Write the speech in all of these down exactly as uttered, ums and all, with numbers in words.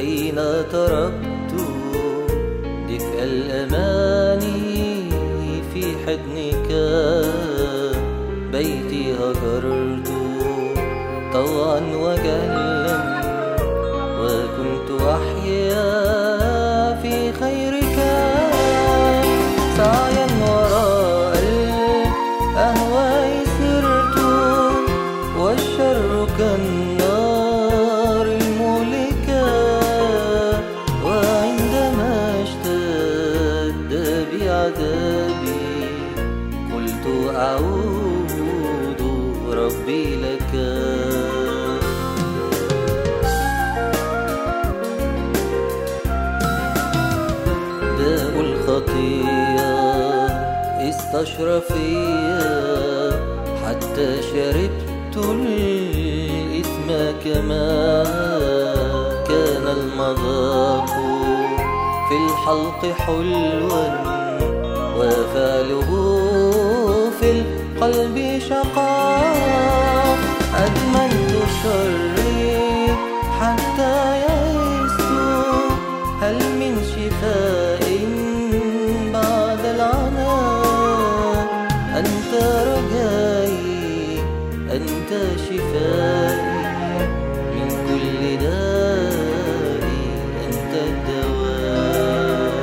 حين تركت دفء الأماني في حضنك، بيتي هجرت طوعا وجهلا، وكنت أحيا في خيرك سعيا وراء الأهواء سرت، والشر كالنار المهلكة، وعندما اشتد بي عذابي قلت أعود ربي لك. داء الخطية استشرى فيا حتى شربت الإثم، كما كان المذاق في الحلق حلوا، وفعله في القلب شقاء. أدمنت شري حتى يئست، هل من شفاء بعد العناء؟ أنت رجائي، أنت شفائي من كل داء، أنت الدواء.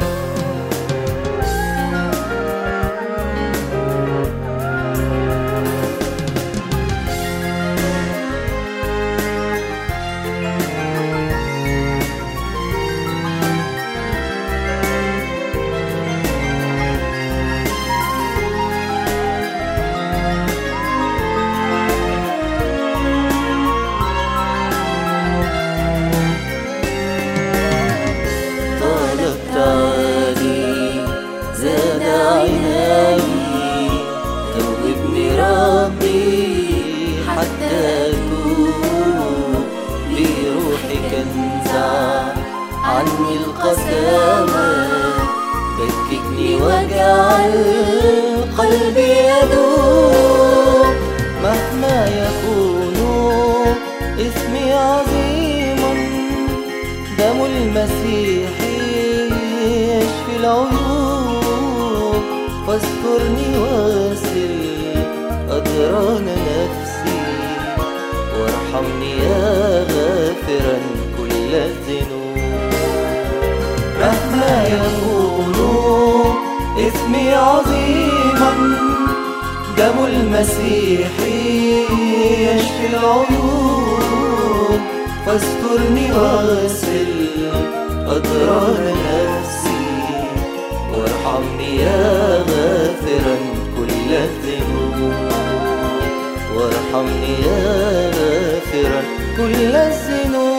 زاد عناي توبني ربي حتى أتوب، بروحك انزع عني القساوة، بككني واجعل قلبي يذوب. مهما يكون اسمي عظيما، دم المسيح يشفي العيوب، فاذكرني واسل أدران نفسي، وارحمني يا غافرا كل الذنوب. مهما يكون اسمي عظيما، دم المسيح يشفي العيوب، فاذكرني واسل أدران نفسي، وارحمني يا غافرا كل الذنوب، وارحمني يا غافرا كل الذنوب.